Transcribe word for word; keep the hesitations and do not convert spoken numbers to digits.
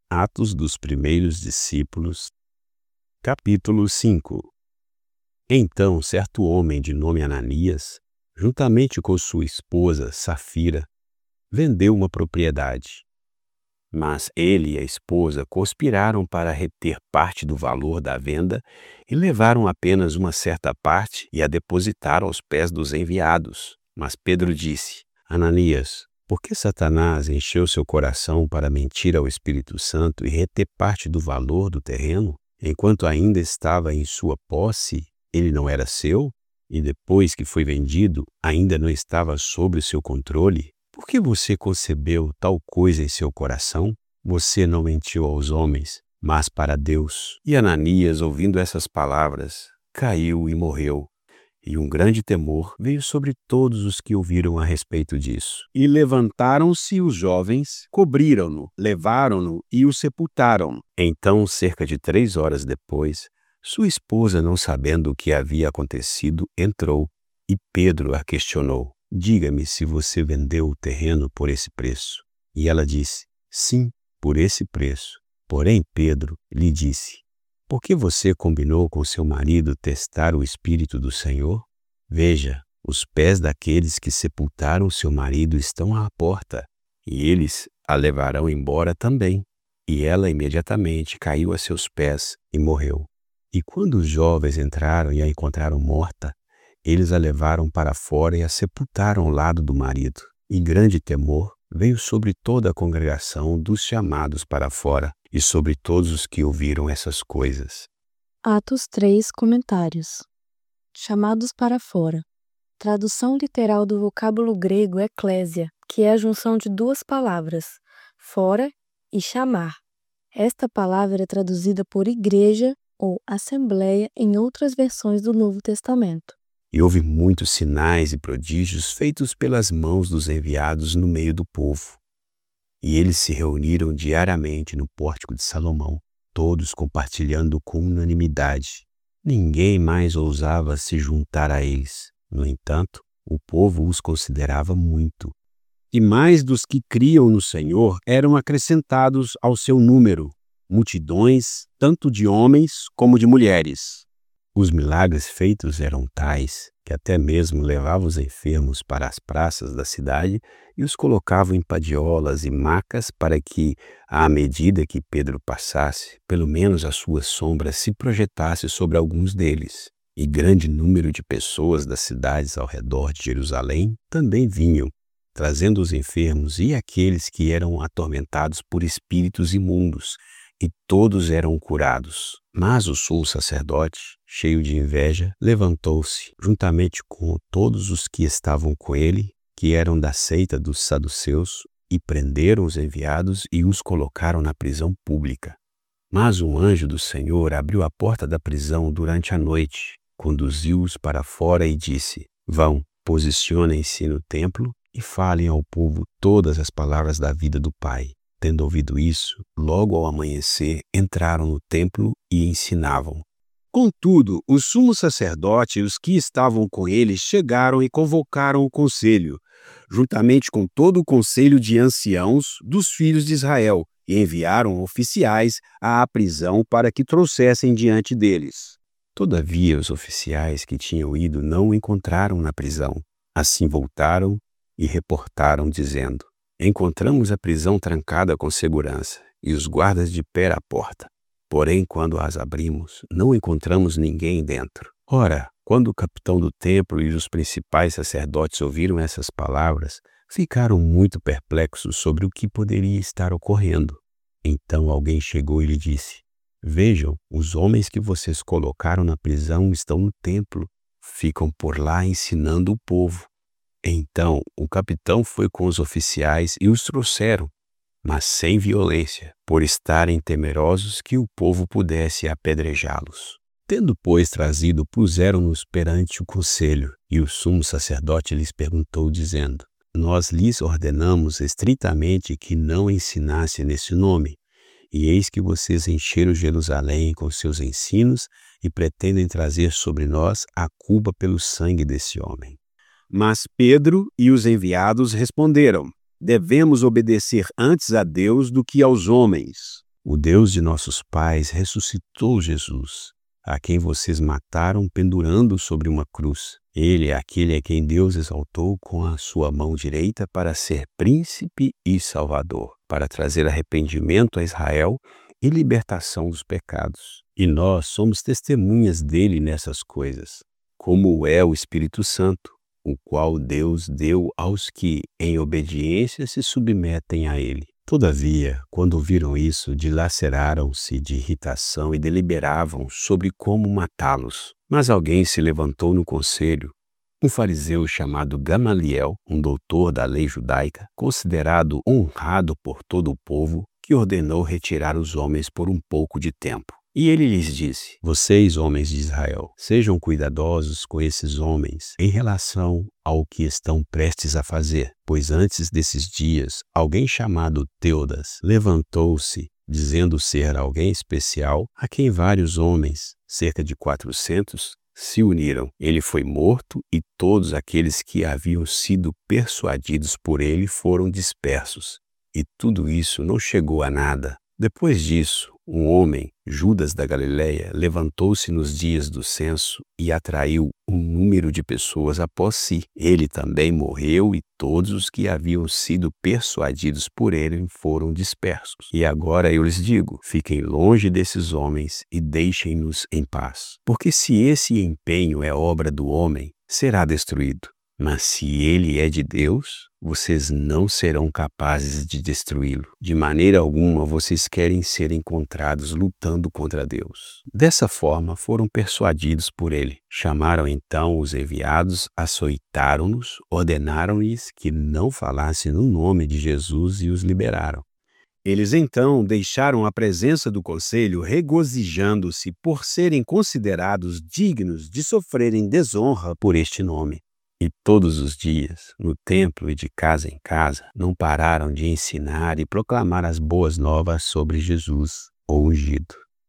Atos dos Primeiros Discípulos, capítulo cinco. Então certo homem de nome Ananias, juntamente com sua esposa Safira, vendeu uma propriedade. Mas ele e a esposa conspiraram para reter parte do valor da venda e levaram apenas uma certa parte e a depositaram aos pés dos enviados. Mas Pedro disse: Ananias, por que Satanás encheu seu coração para mentir ao Espírito Santo e reter parte do valor do terreno? Enquanto ainda estava em sua posse, ele não era seu? E depois que foi vendido, ainda não estava sob o seu controle? Por que você concebeu tal coisa em seu coração? Você não mentiu aos homens, mas para Deus. E Ananias, ouvindo essas palavras, caiu e morreu. E um grande temor veio sobre todos os que ouviram a respeito disso. E levantaram-se os jovens, cobriram-no, levaram-no e o sepultaram. Então, cerca de três horas depois, sua esposa, não sabendo o que havia acontecido, entrou, e Pedro a questionou: Diga-me se você vendeu o terreno por esse preço. E ela disse: Sim, por esse preço. Porém, Pedro lhe disse: Por que você combinou com seu marido testar o Espírito do Senhor? Veja, os pés daqueles que sepultaram seu marido estão à porta, e eles a levarão embora também. E ela imediatamente caiu a seus pés e morreu. E quando os jovens entraram e a encontraram morta, eles a levaram para fora e a sepultaram ao lado do marido. E grande temor veio sobre toda a congregação dos chamados para fora e sobre todos os que ouviram essas coisas. Atos três, comentários. Chamados para fora. Tradução literal do vocábulo grego eclésia, que é a junção de duas palavras, fora e chamar. Esta palavra é traduzida por igreja ou assembleia em outras versões do Novo Testamento. E houve muitos sinais e prodígios feitos pelas mãos dos enviados no meio do povo. E eles se reuniram diariamente no pórtico de Salomão, todos compartilhando com unanimidade. Ninguém mais ousava se juntar a eles. No entanto, o povo os considerava muito. E mais dos que criam no Senhor eram acrescentados ao seu número, multidões, tanto de homens como de mulheres. Os milagres feitos eram tais que até mesmo levavam os enfermos para as praças da cidade e os colocavam em padiolas e macas para que, à medida que Pedro passasse, pelo menos a sua sombra se projetasse sobre alguns deles. E grande número de pessoas das cidades ao redor de Jerusalém também vinham, trazendo os enfermos e aqueles que eram atormentados por espíritos imundos, e todos eram curados. Mas o sumo sacerdote, cheio de inveja, levantou-se, juntamente com todos os que estavam com ele, que eram da seita dos saduceus, e prenderam os enviados e os colocaram na prisão pública. Mas um anjo do Senhor abriu a porta da prisão durante a noite, conduziu-os para fora e disse: Vão, posicionem-se no templo e falem ao povo todas as palavras da vida do Pai. Tendo ouvido isso, logo ao amanhecer, entraram no templo e ensinavam. Contudo, o sumo sacerdote e os que estavam com ele chegaram e convocaram o conselho, juntamente com todo o conselho de anciãos dos filhos de Israel, e enviaram oficiais à prisão para que trouxessem diante deles. Todavia, os oficiais que tinham ido não o encontraram na prisão. Assim voltaram e reportaram, dizendo: Encontramos a prisão trancada com segurança e os guardas de pé à porta. Porém, quando as abrimos, não encontramos ninguém dentro. Ora, quando o capitão do templo e os principais sacerdotes ouviram essas palavras, ficaram muito perplexos sobre o que poderia estar ocorrendo. Então alguém chegou e lhe disse: Vejam, os homens que vocês colocaram na prisão estão no templo, ficam por lá ensinando o povo. Então o capitão foi com os oficiais e os trouxeram, mas sem violência, por estarem temerosos que o povo pudesse apedrejá-los. Tendo, pois, trazido, puseram-nos perante o conselho, e o sumo sacerdote lhes perguntou, dizendo: Nós lhes ordenamos estritamente que não ensinasse nesse nome, e eis que vocês encheram Jerusalém com seus ensinos e pretendem trazer sobre nós a culpa pelo sangue desse homem. Mas Pedro e os enviados responderam: Devemos obedecer antes a Deus do que aos homens. O Deus de nossos pais ressuscitou Jesus, a quem vocês mataram pendurando sobre uma cruz. Ele é aquele a quem Deus exaltou com a sua mão direita para ser príncipe e salvador, para trazer arrependimento a Israel e libertação dos pecados. E nós somos testemunhas dele nessas coisas, como é o Espírito Santo, o qual Deus deu aos que, em obediência, se submetem a ele. Todavia, quando viram isso, dilaceraram-se de irritação e deliberavam sobre como matá-los. Mas alguém se levantou no conselho, um fariseu chamado Gamaliel, um doutor da lei judaica, considerado honrado por todo o povo, que ordenou retirar os homens por um pouco de tempo. E ele lhes disse: vocês, homens de Israel, sejam cuidadosos com esses homens em relação ao que estão prestes a fazer, pois antes desses dias, alguém chamado Teudas levantou-se, dizendo ser alguém especial, a quem vários homens, cerca de quatrocentos, se uniram. Ele foi morto e todos aqueles que haviam sido persuadidos por ele foram dispersos. E tudo isso não chegou a nada. Depois disso, um homem, Judas da Galileia, levantou-se nos dias do censo e atraiu um número de pessoas após si. Ele também morreu e todos os que haviam sido persuadidos por ele foram dispersos. E agora eu lhes digo, fiquem longe desses homens e deixem-nos em paz. Porque se esse empenho é obra do homem, será destruído. Mas se ele é de Deus, vocês não serão capazes de destruí-lo. De maneira alguma vocês querem ser encontrados lutando contra Deus. Dessa forma foram persuadidos por ele. Chamaram então os enviados, açoitaram-nos, ordenaram-lhes que não falassem no nome de Jesus e os liberaram. Eles então deixaram a presença do conselho, regozijando-se por serem considerados dignos de sofrerem desonra por este nome. E todos os dias, no templo e de casa em casa, não pararam de ensinar e proclamar as boas novas sobre Jesus, o ungido.